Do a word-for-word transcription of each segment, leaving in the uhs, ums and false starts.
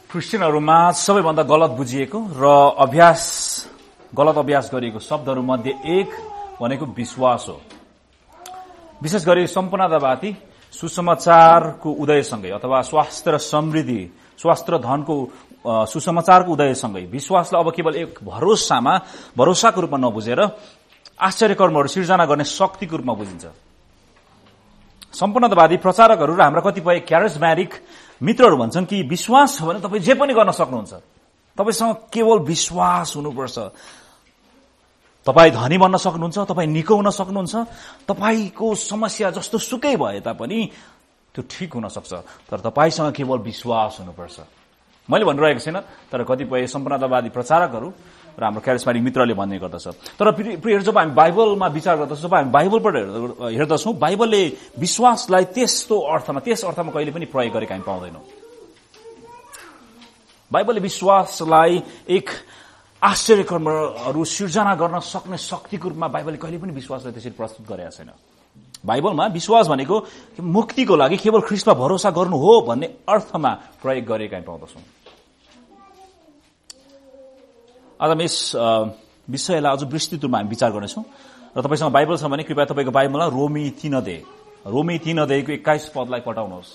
क्रिस्चियनहरूमा सबैभन्दा गलत बुझिएको र अभ्यास गलत अभ्यास गरिएको शब्दहरूमध्ये एक भनेको विश्वास हो। विशेष गरी सम्पन्नतावादी सुसमाचारको उदयसँगै अथवा स्वास्थ्य र समृद्धि, स्वास्थ्य र धनको सुसमाचारको उदयसँगै विश्वासलाई अब केवल एक भरोसामा भरोसाको रूपमा नबुझेर आश्चर्यकर्महरू सिर्जना गर्ने शक्तिको रूपमा बुझिन्छ। सम्पन्नतावादी प्रचारकहरू र हाम्रा कतिपय क्यारिज्मेटिक मित्रहरू भन्छन् कि विश्वास छ भने तपाईँ जे पनि गर्न सक्नुहुन्छ, तपाईसँग केवल विश्वास हुनुपर्छ। तपाईँ धनी बन्न सक्नुहुन्छ, तपाईँ निको हुन सक्नुहुन्छ, तपाईँको समस्या जस्तो सुकै भए तापनि त्यो ठिक हुन सक्छ, तर तपाईँसँग केवल विश्वास हुनुपर्छ। मैले भनिरहेको छैन, तर कतिपय सम्पन्नतावादी प्रचारकहरू र हाम्रो क्यारिज्मेटिक मित्रले भन्ने गर्दछ। तर प्रिय जब हामी बाइबलमा विचार गर्दछौँ, जब हामी बाइबलबाट हेर्दछौँ, बाइबलले विश्वासलाई त्यस्तो अर्थमा त्यस अर्थमा कहिले पनि प्रयोग गरेको हामी पाउँदैनौँ। बाइबलले विश्वासलाई एक आश्चर्यकर्महरू सिर्जना गर्न सक्ने शक्तिको रूपमा बाइबलले कहिले पनि विश्वासलाई त्यसरी प्रस्तुत गरेका छैन। बाइबलमा विश्वास भनेको मुक्तिको लागि केवल ख्रीष्टमा भरोसा गर्नु हो भन्ने अर्थमा प्रयोग गरेका हामी पाउँदछौँ। आज हामी यस विषयलाई अझ विस्तृत रूपमा हामी विचार गर्नेछौँ र तपाईसँग बाइबल छ भने कृपया तपाईँको बाइबलमा रोमी तीन अध्याय रोमी तीन अध्यायको एक्काइस पदलाई पठाउनुहोस्।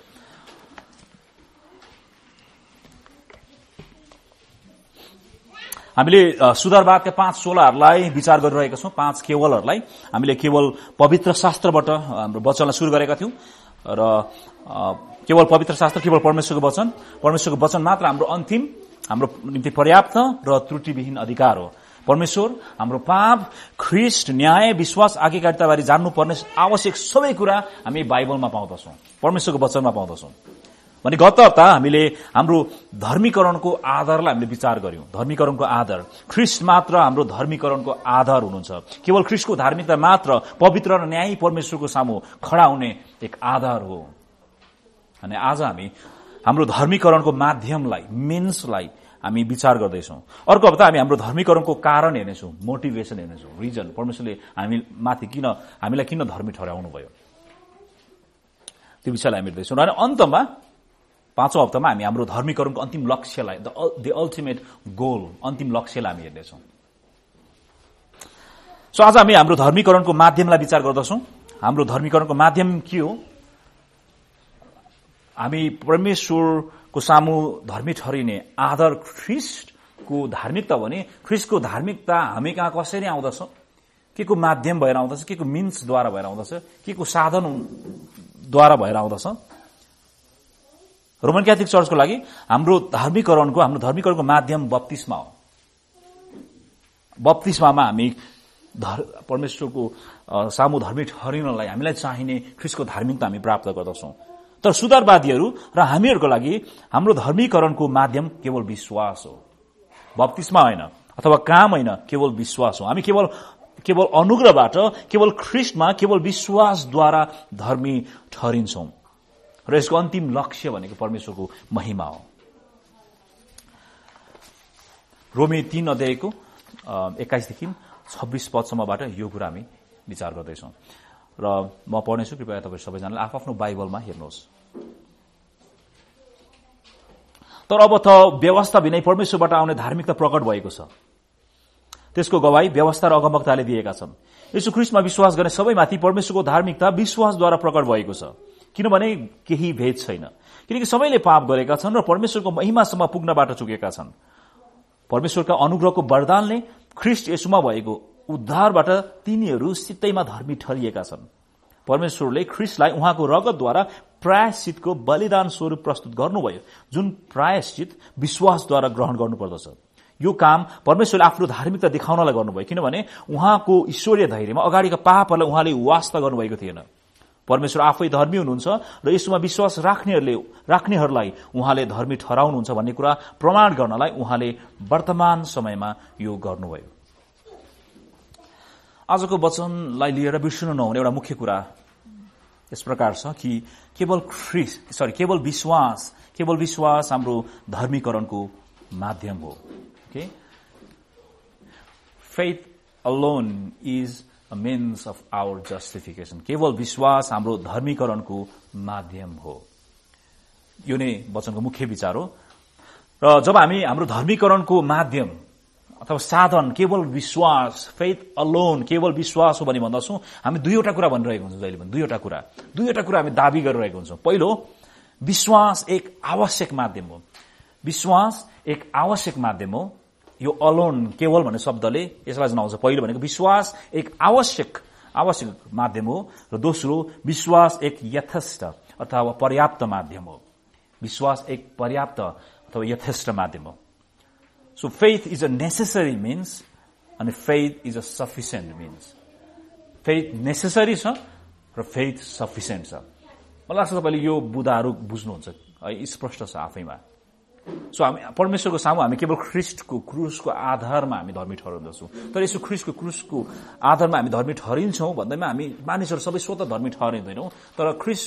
हामीले सुधारवादका पाँच सोलाहरूलाई विचार गरिरहेका छौँ, पाँच केवलहरूलाई। हामीले केवल पवित्र शास्त्रबाट हाम्रो वचनलाई सुरु गरेका थियौँ र केवल पवित्र शास्त्र, केवल परमेश्वरको वचन, परमेश्वरको वचन मात्र हाम्रो अन्तिम, हाम्रो निम्ति पर्याप्त र त्रुटिविहीन अधिकार हो। परमेश्वर, हाम्रो पाप, ख्रीष्ट, न्याय, विश्वास, आज्ञाकारिताबारे जान्नुपर्ने आवश्यक सबै कुरा हामी बाइबलमा पाउँदछौँ, परमेश्वरको वचनमा पाउँदछौँ। भने गत हप्ता हामीले हाम्रो धर्मीकरणको आधारलाई हामीले विचार गर्यौं। धर्मीकरणको आधार ख्रीष्ट मात्र हाम्रो धर्मीकरणको आधार हुनुहुन्छ। केवल ख्रीष्टको धार्मिकता मात्र पवित्र र न्यायी परमेश्वरको सामु खडा हुने एक आधार हो। अनि आज हामी हाम्रो धर्मीकरणको माध्यमलाई, मिन्सलाई हामी विचार गर्दैछौँ। अर्को हप्ता हामी हाम्रो धर्मीकरणको कारण हेर्नेछौँ, मोटिभेसन हेर्नेछौँ, रिजन, परमेश्वरले हामी माथि किन, हामीलाई किन धर्मी ठहराउनु भयो, त्यो विषयलाई हामी हेर्दैछौँ। र अन्तमा पाँचौं हप्तामा हामी हाम्रो धर्मीकरणको अन्तिम लक्ष्यलाई, द अल्टिमेट गोल, अन्तिम लक्ष्यलाई हामी हेर्नेछौँ। सो आज हामी हाम्रो धर्मीकरणको माध्यमलाई विचार गर्दछौँ। हाम्रो धर्मीकरणको माध्यम के हो? हामी परमेश्वरको सामु धर्मी ठहरिने आधार ख्रीष्टको धार्मिकता भने ख्रीष्टको धार्मिकता हामी कहाँ कसरी आउँदछ, के को माध्यम भएर आउँदछ, के को मिन्सद्वारा भएर आउँदछ, के को साधनद्वारा भएर आउँदछ। रोमन क्याथोलिक चर्चको लागि हाम्रो धार्मीकरणको हाम्रो धर्मीकरणको माध्यम बप्तिस्मा हो। बप्तिस्मामा हामी परमेश्वरको सामु धर्मी ठहरिनलाई हामीलाई चाहिने ख्रीष्टको धार्मिकता हामी प्राप्त गर्दछौँ। तर सुधारवादीहरू र हामीहरूको लागि हाम्रो धर्मीकरणको माध्यम केवल विश्वास हो, बप्तिस्मा होइन अथवा काम होइन, केवल विश्वास हो। हामी केवल केवल अनुग्रहबाट, केवल ख्रीष्टमा, केवल विश्वासद्वारा धर्मी ठहरिन्छौँ र यसको अन्तिम लक्ष्य भनेको परमेश्वरको महिमा हो। रोमी तीन अध्यायको एक्काइसदेखि छब्बीस पदसम्मबाट यो कुरा हामी विचार गर्दैछौँ र म पढ्नेछु। कृपया तपाईँ सबैजनाले आफ्नो बाइबलमा हेर्नुहोस्। तर अब त व्यवस्था बिनै परमेश्वरबाट आउने धार्मिकता प्रकट भएको छ, त्यसको गवाई व्यवस्था र अगमवक्ताले दिएका छन्। यसो ख्रीष्टमा विश्वास गर्ने सबैमाथि परमेश्वरको धार्मिकता विश्वासद्वारा प्रकट भएको छ, किनभने केही भेद छैन, किनकि सबैले पाप गरेका छन् र परमेश्वरको महिमासम्म पुग्नबाट चुकेका छन्। परमेश्वरका अनुग्रहको वरदानले ख्रीष्ट येशूमा भएको उद्धारबाट तिनीहरू सित्तैमा धर्मी ठहरिएका छन्। परमेश्वरले ख्रीष्टलाई उहाँको रगतद्वारा प्रायश्चितको बलिदान स्वरूप प्रस्तुत गर्नुभयो, जुन प्रायश्चित विश्वासद्वारा ग्रहण गर्नुपर्दछ। यो काम परमेश्वरले आफ्नो धार्मिकता देखाउनलाई गर्नुभयो, किनभने उहाँको ईश्वरीय धैर्यमा अगाडिका पापहरूलाई उहाँले वास्ता गर्नुभएको थिएन। परमेश्वर आफै धर्मी हुनुहुन्छ र यसमा विश्वास राख्नेहरूले राख्नेहरूलाई उहाँले धर्मी ठहराउनुहुन्छ भन्ने कुरा प्रमाण गर्नलाई उहाँले वर्तमान समयमा यो गर्नुभयो। आजको वचनलाई लिएर बिर्सनु नहुने एउटा मुख्य कुरा यस प्रकार छ कि केवल ख्रीष्ट सरी केवल विश्वास केवल विश्वास हाम्रो धर्मीकरणको माध्यम हो। Okay, faith alone is a means of our justification. केवल विश्वास हाम्रो धर्मीकरणको माध्यम हो। यो नै वचनको मुख्य विचार हो। र जब हामी हाम्रो धर्मीकरणको माध्यम अथवा साधन केवल विश्वास, फेथ अलोन, केवल विश्वास हो भनी भन्दछौँ, हामी दुईवटा कुरा भनिरहेको हुन्छौँ जहिले पनि। दुईवटा कुरा दुईवटा कुरा हामी दाबी गरिरहेको हुन्छौँ। पहिलो, विश्वास एक आवश्यक माध्यम हो। विश्वास एक आवश्यक माध्यम हो। यो अलोन, केवल भन्ने शब्दले यसलाई जनाउँछ। पहिलो भनेको विश्वास एक आवश्यक आवश्यक माध्यम हो, र दोस्रो विश्वास एक यथेष्ट अथवा पर्याप्त माध्यम हो। विश्वास एक पर्याप्त अथवा यथेष्ट माध्यम हो। So faith is a necessary means and faith is a sufficient means. Faith necessary छ र faith sufficient छ। मलाई लाग्छ तपाईले यो बुदाहरू बुझ्नुहुन्छ है, स्पष्ट छ आफैमा। सो हामी परमेश्वरको सामु हामी केवल ख्रीष्टको क्रुसको आधारमा हामी धर्मी ठहरिन्छौँ। तर यसो ख्रीष्टको क्रुसको आधारमा हामी धर्मी ठहरिन्छौँ भन्दैमा हामी मानिसहरू सबै स्वतः धर्मी ठहरिँदैनौँ। तर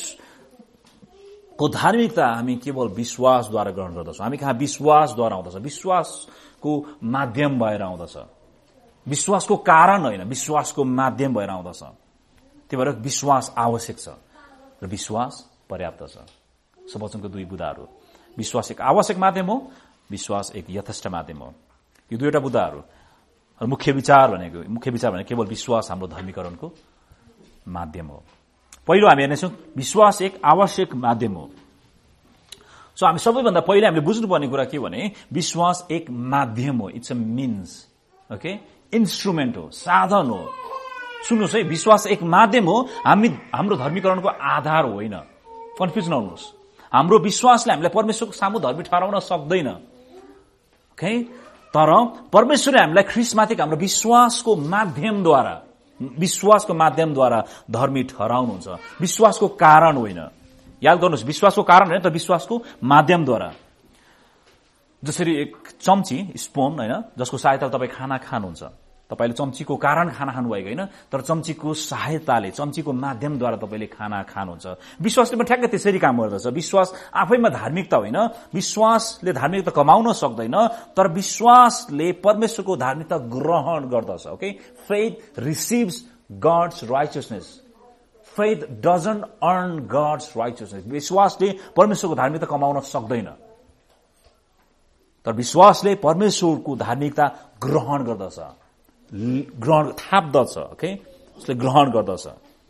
ख्रीष्टको धार्मिकता हामी केवल विश्वासद्वारा ग्रहण गर्दछौँ। हामी कहाँ विश्वासद्वारा आउँदछ, विश्वासको माध्यम भएर आउँदछ, विश्वासको कारण होइन, विश्वासको माध्यम भएर आउँदछ। त्यही भएर विश्वास आवश्यक छ र विश्वास पर्याप्त छ। सो वचनको दुई बुदाहरू, विश्वास एक आवश्यक माध्यम हो, विश्वास एक यथेष्ट माध्यम हो। यो दुईवटा बुदाहरू मुख्य विचार भनेको मुख्य विचार भनेको केवल विश्वास हाम्रो धर्मीकरणको माध्यम हो। पहिलो हामी हेर्नेछौँ विश्वास एक आवश्यक माध्यम हो। सो हामी सबैभन्दा पहिले हामीले बुझ्नुपर्ने कुरा के भने विश्वास एक माध्यम हो। It's a means, okay, instrument हो, साधन हो। सुन्नुहोस् है, विश्वास एक माध्यम हो, हामी हाम्रो धर्मीकरणको आधार होइन। कन्फ्युज नहुनुहोस्। हाम्रो विश्वासले हामीलाई परमेश्वरको सामु धर्मी ठहराउन सक्दैन, ओके। तर परमेश्वरले हामीलाई ख्रीष्टमाथि हाम्रो विश्वासको माध्यमद्वारा विश्वासको माध्यमद्वारा धर्मी ठहराउनुहुन्छ, विश्वासको कारण होइन। याद गर्नुहोस्, विश्वासको कारण होइन, तर विश्वासको माध्यमद्वारा। जसरी एक चम्ची, स्पुन होइन, जसको सहायताले तपाईँ खाना खानुहुन्छ। तपाईले चम्चीको कारण खाना खानुभएको होइन, तर चम्चीको सहायताले, चम्चीको माध्यमद्वारा तपाईले खाना खानुहुन्छ। विश्वासले पनि ठ्याक्कै त्यसरी काम गर्दछ। विश्वास आफैमा धार्मिकता होइन, विश्वासले धार्मिकता कमाउन सक्दैन, तर विश्वासले परमेश्वरको धार्मिकता ग्रहण गर्दछ, okay. Faith receives God's righteousness, faith doesn't earn God's righteousness. विश्वासले परमेश्वरको धार्मिकता कमाउन सक्दैन, तर विश्वासले परमेश्वरको धार्मिकता ग्रहण गर्दछ, ग्रहण थाप्दछ, ओके, उसले ग्रहण गर्दछ।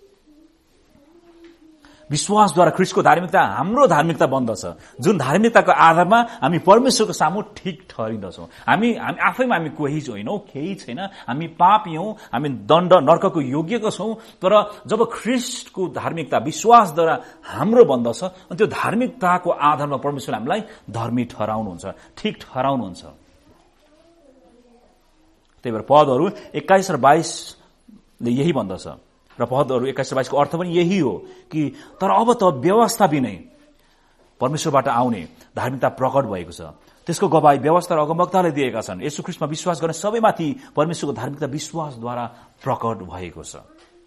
विश्वासद्वारा ख्रीष्टको धार्मिकता हाम्रो धार्मिकता बन्दछ, जुन धार्मिकताको आधारमा हामी परमेश्वरको सामु ठिक ठहरिन्दछौँ। हामी हामी आफैमा हामी कोही छैनौँ, केही छैन, हामी पापी हौँ, हामी दण्ड नर्कको योग्यको छौँ। तर जब ख्रीष्टको धार्मिकता विश्वासद्वारा हाम्रो बन्दछ, अनि त्यो धार्मिकताको आधारमा परमेश्वरले हामीलाई धर्मी ठहराउनुहुन्छ, ठिक ठहराउनुहुन्छ। त्यही भएर पदहरू एक्काइस र बाइसले यही भन्दछ, र पदहरू एक्काइस र बाइसको अर्थ पनि यही हो कि तर अब त व्यवस्था बिनै परमेश्वरबाट आउने धार्मिकता प्रकट भएको छ। त्यसको गवाई व्यवस्था र अगमवक्ताले दिएका छन्। येशू ख्रीष्टमा विश्वास गर्ने सबैमाथि परमेश्वरको धार्मिकता विश्वासद्वारा प्रकट भएको छ।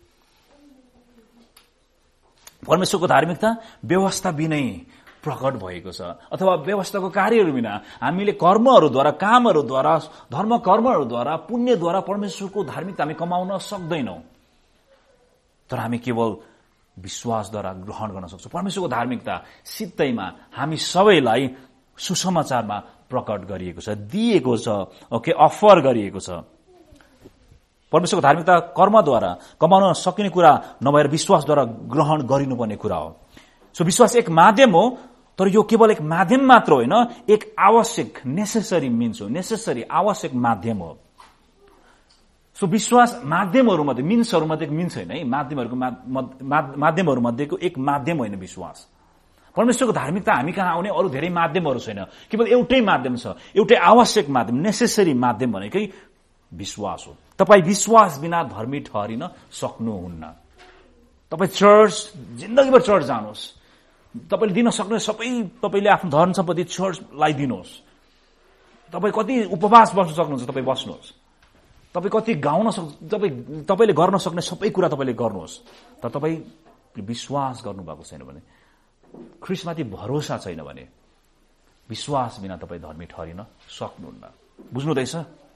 परमेश्वरको धार्मिकता व्यवस्था बिनै प्रकट भएको छ, अथवा व्यवस्थाको कार्यहरू बिना हामीले कर्महरूद्वारा, कामहरूद्वारा, धर्म कर्महरूद्वारा, पुण्यद्वारा परमेश्वरको धार्मिकता हामी कमाउन सक्दैनौँ। तर हामी केवल विश्वासद्वारा ग्रहण गर्न सक्छौँ। परमेश्वरको धार्मिकता सित्तैमा हामी सबैलाई सुसमाचारमा प्रकट गरिएको छ, दिएको छ, ओके, अफर गरिएको छ। परमेश्वरको धार्मिकता कर्मद्वारा कमाउन सकिने कुरा नभएर विश्वासद्वारा ग्रहण गरिनुपर्ने कुरा हो। सो विश्वास एक माध्यम हो, तर यो केवल एक माध्यम मात्र होइन, एक आवश्यक नेसेसरी मिन्स हो, नेसेसरी आवश्यक माध्यम हो। सो विश्वास माध्यमहरूमध्ये, मिन्सहरूमध्ये एक मिन्स होइन है, माध्यमहरूको माध्यमहरूमध्येको एक माध्यम होइन विश्वास। परमेश्वरको धार्मिकता हामी कहाँ आउने अरू धेरै माध्यमहरू छैन, केवल एउटै माध्यम छ, एउटै आवश्यक माध्यम, नेसेसरी माध्यम भनेकै विश्वास हो। तपाईँ विश्वास बिना धर्मी ठहरिन सक्नुहुन्न। तपाईँ चर्च, जिन्दगीभर चर्च जानुहोस्, तपाईँले दिन सक्ने सबै तपाईँले आफ्नो धन सम्पत्ति चर्चलाई दिनुहोस्। तपाईँ कति उपवास बस्न सक्नुहुन्छ, तपाईँ बस्नुहोस्। तपाईँ कति गाउन सक्नु, तपाईँ तपाईँले गर्न सक्ने सबै कुरा तपाईँले गर्नुहोस्। तर तपाईँ विश्वास गर्नुभएको छैन भने, ख्रीष्टमाथि भरोसा छैन भने, विश्वास बिना तपाईँ धर्मी ठहरिन सक्नुहुन्न। बुझ्नुहुँदैछ?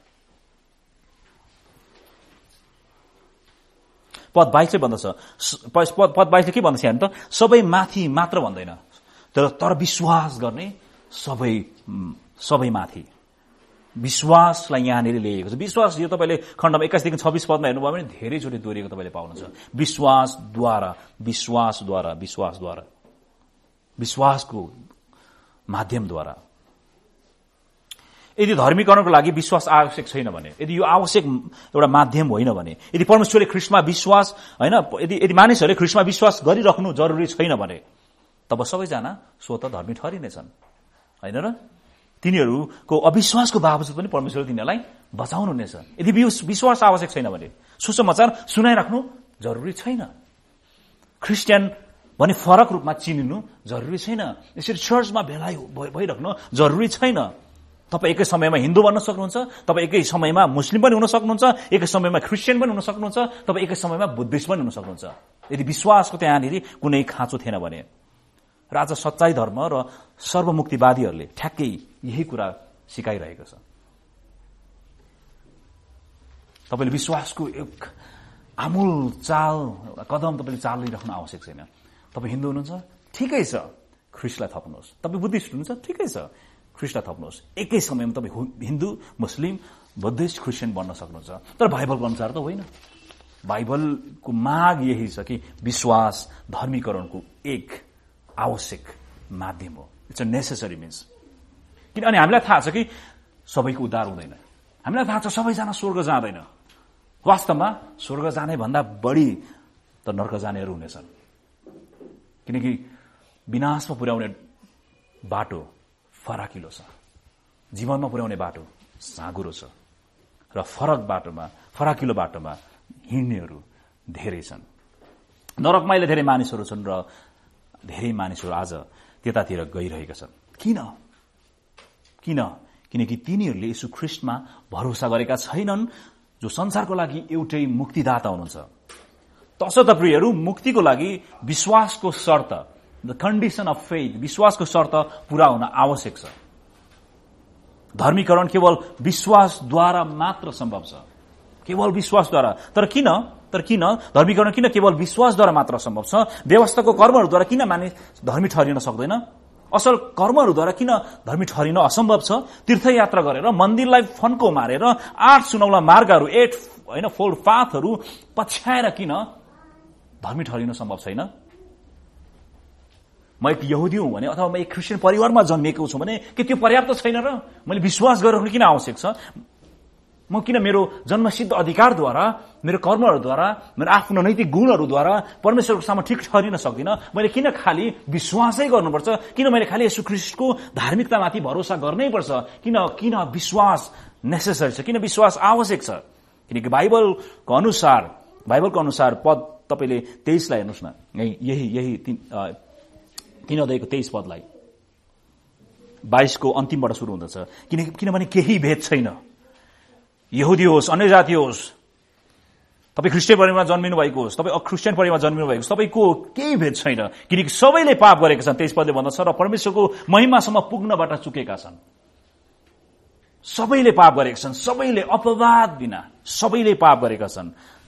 पद बाइसले भन्दछ, पद बाइसले के भन्दछ यहाँ त, सबै माथि मात्र भन्दैन, तर तर विश्वास गर्ने सबै सबैमाथि विश्वासलाई यहाँनिर ल्याइएको छ। विश्वास यो तपाईँले खण्डमा एक्काइसदेखि छब्बीस पदमा हेर्नुभयो भने धेरैचोटि दोहोरिएको तपाईँले पाउनुहुन्छ। विश्वासद्वारा विश्वासद्वारा विश्वासद्वारा विश्वासको माध्यमद्वारा। यदि धर्मीकरणको लागि विश्वास आवश्यक छैन भने, यदि यो आवश्यक एउटा माध्यम होइन भने, यदि परमेश्वरले ख्रीष्टमा विश्वास होइन यदि यदि मानिसहरूले ख्रीष्टमा विश्वास गरिराख्नु जरुरी छैन भने तब सबैजना स्वतः धर्मी ठहरिनेछन्, होइन र? तिनीहरूको अविश्वासको बावजुद पनि परमेश्वरले तिनीहरूलाई बचाउनुहुनेछ। यदि विश्वास आवश्यक छैन भने सुसमाचार सुनाइराख्नु जरुरी छैन। क्रिस्चियन भने फरक रूपमा चिनिनु जरुरी छैन। यसरी चर्चमा भेला भइराख्नु जरुरी छैन। तपाईँ एकै समयमा हिन्दू बन्न सक्नुहुन्छ, तपाईँ एकै समयमा मुस्लिम पनि हुन सक्नुहुन्छ, एकै समयमा क्रिस्चियन पनि हुन सक्नुहुन्छ, तपाईँ एकै समयमा बुद्धिस्ट पनि हुन सक्नुहुन्छ। यदि विश्वासको त्यहाँनिर कुनै खाँचो थिएन भने। र आज सच्चाई धर्म र सर्वमुक्तिवादीहरूले ठ्याक्कै यही कुरा सिकाइरहेको छ। तपाईँले विश्वासको एक आमूल चाल एउटा कदम तपाईँले चालिराख्नु आवश्यक छैन। तपाईँ हिन्दू हुनुहुन्छ, ठिकै छ, ख्रिस्टलाई थप्नुहोस्। तपाईँ बुद्धिस्ट हुनुहुन्छ, ठिकै छ, ख्रिस्टलाई थप्नुहोस्। एकै समयमा तपाईँ हिन्दू, मुस्लिम, बुद्धिस्ट, क्रिस्चियन बन्न सक्नुहुन्छ। तर बाइबलको अनुसार त होइन। बाइबलको माग यही छ कि विश्वास धर्मीकरणको एक आवश्यक माध्यम हो। It's a necessary means. किनभने हामीलाई थाहा छ कि सबैको उद्धार हुँदैन। हामीलाई थाहा छ सबैजना स्वर्ग जाँदैन। वास्तवमा स्वर्ग जाने भन्दा बढी त नर्क जानेहरू हुनेछन्। किनकि विनाशमा पुर्याउने बाटो फराकिलो छ, जीवनमा पुर्याउने बाटो साँघुरो छ, र फरक बाटोमा फराकिलो बाटोमा हिँड्नेहरू धेरै छन्। नरकमा अहिले धेरै मानिसहरू छन् र धेरै मानिसहरू आज त्यतातिर गइरहेका छन्। किन किन किनकि तिनीहरूले यीशु ख्रीष्टमा भरोसा गरेका छैनन्, जो संसारको लागि एउटै मुक्तिदाता हुनुहुन्छ। तसर्थ प्रियहरू, मुक्तिको लागि विश्वासको शर्त, द कन्डिसन अफ फेथ, विश्वासको शर्त पूरा हुन आवश्यक छ। धर्मीकरण केवल विश्वासद्वारा मात्र सम्भव छ, केवल विश्वासद्वारा। तर किन तर किन धर्मीकरण किन केवल विश्वासद्वारा मात्र सम्भव छ? व्यवस्थाको कर्महरूद्वारा किन मानिस धर्मी ठहरिन सक्दैन? असल कर्महरूद्वारा किन धर्मी ठहरिन असम्भव छ? तीर्थयात्रा गरेर, मन्दिरलाई फन्को मारेर, आठ सुनौला मार्गहरू, एट होइन फोल्ड पाथहरू पछ्याएर किन धर्मी ठहरिन सम्भव छैन? म एक यहुदी हुँ भने अथवा म एक क्रिस्चियन परिवारमा जन्मिएको छु भने के त्यो पर्याप्त छैन र? मैले विश्वास गरिराख्नु किन आवश्यक छ? म किन मेरो जन्मसिद्ध अधिकारद्वारा, मेरो कर्महरूद्वारा, मेरो आफ्नो नैतिक गुणहरूद्वारा परमेश्वरको सामु ठिक ठहरिन सक्दिनँ? मैले किन खालि विश्वासै गर्नुपर्छ? किन मैले खालि येशू ख्रीष्टको धार्मिकतामाथि भरोसा गर्नै पर्छ? किन किन विश्वास नेसेसरी छ? किन विश्वास आवश्यक छ? किनकि बाइबलको अनुसार बाइबलको अनुसार पद तपाईँले तेइसलाई हेर्नुहोस् न, यही यही तीन अध्यायको तेइस पदलाई बाइसको अन्तिमबाट सुरु हुँदछ। किनकि किनभने केही भेद छैन, यहुदी होस्, अन्य जाति होस्, तपाईँ क्रिस्चियन परिवारमा जन्मिनु भएको होस्, तपाईँ अक्रिस्चियन परिवारमा जन्मिनु भएको होस्, तपाईँको केही भेद छैन। किनकि सबैले पाप गरेका छन्, तेइस पदले भन्दछ, र परमेश्वरको महिमासम्म पुग्नबाट चुकेका छन्। सबैले पाप गरेका छन्, सबैले अपवाद बिना सबैले पाप गरेका छन्।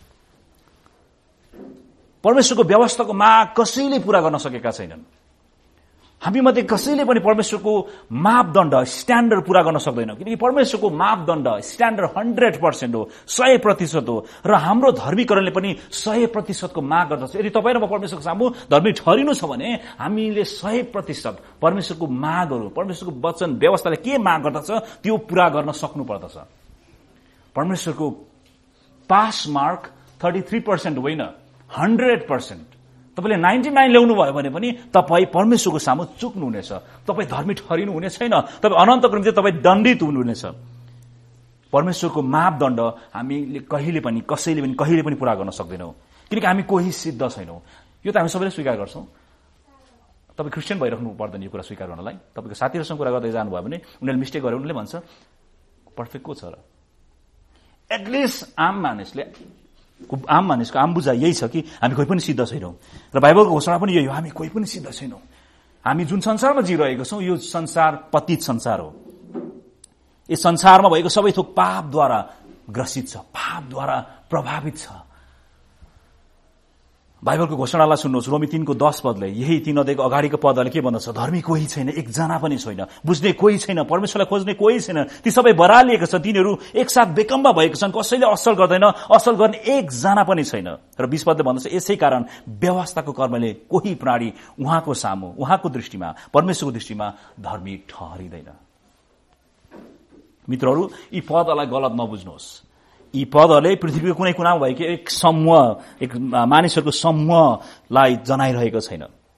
परमेश्वरको व्यवस्थाको माग कसैले पूरा गर्न सकेका छैनन्। हामी मध्ये कसैले पनि परमेश्वरको मापदण्ड स्ट्यान्डर्ड पूरा गर्न सक्दैन, किनकि परमेश्वरको मापदण्ड स्ट्यान्डर्ड हन्ड्रेड पर्सेन्ट हो, सय प्रतिशत हो, र हाम्रो धर्मीकरणले पनि सय प्रतिशतको माग गर्दछ। यदि तपाईँ र म परमेश्वरको सामु धर्मी ठहरिनु छ भने हामीले सय प्रतिशत परमेश्वरको मागहरू, परमेश्वरको वचन व्यवस्थाले के माग गर्दछ त्यो पूरा गर्न सक्नु पर्दछ। परमेश्वरको pass mark thirty three percent होइन, हन्ड्रेड पर्सेन्ट। तपाईँले नाइन्टी नाइन ल्याउनु भयो भने पनि तपाईँ परमेश्वरको सामु चुक्नुहुनेछ, तपाईँ धर्मी ठहरिनु हुने छैन, तपाईँ अनन्तको निम्ति तपाईँ दण्डित हुनुहुनेछ। परमेश्वरको मापदण्ड हामीले कहिले पनि कसैले पनि कहिले पनि पूरा गर्न सक्दैनौँ, किनकि हामी कोही सिद्ध छैनौँ। यो त हामी सबैले स्वीकार गर्छौँ। तपाईँ क्रिस्चियन भइराख्नु पर्दैन यो कुरा स्वीकार गर्नलाई। तपाईँको साथीहरूसँग कुरा गर्दै जानुभयो भने उनीहरूले मिस्टेक गरे, उनीहरूले भन्छ पर्फेक्ट को छ र? एटलिस्ट आम मानिसले आम मानिसको आम बुझाइ यही छ कि हामी कोही पनि सिद्ध छैनौँ, र बाइबलको घोषणा पनि यही हो, हामी कोही पनि सिद्ध छैनौँ। हामी जुन संसारमा जिरहेको छौँ यो संसार पतित संसार हो। यस संसारमा भएको सबै थोक पापद्वारा ग्रसित छ, पापद्वारा प्रभावित छ। बाइबलको घोषणालाई सुन्नुहोस्, रोमी तीनको दस पदले, यही तीन अध्यायको अगाडिको पदले के भन्दछ? धर्मी कोही छैन, एकजना पनि छैन, बुझ्ने कोही छैन, परमेश्वरलाई खोज्ने कोही छैन, ती सबै बरालिएका छन्, तिनीहरू एकसाथ बेकम्बा भएका छन्, कसैले असल गर्दैन, असल गर्ने एकजना पनि छैन। र बीस पदले भन्दछ, यसै कारण व्यवस्थाको कर्मले कोही प्राणी उहाँको सामु, उहाँको दृष्टिमा, परमेश्वरको दृष्टिमा धर्मी ठहरिँदैन। मित्रहरू, यी पदलाई गलत नबुझ्नुहोस्। यी पदले पृथ्वीको कुनै कुनामा भएको एक समूह, एक मानिसहरूको समूहलाई जनाइरहेको छैन।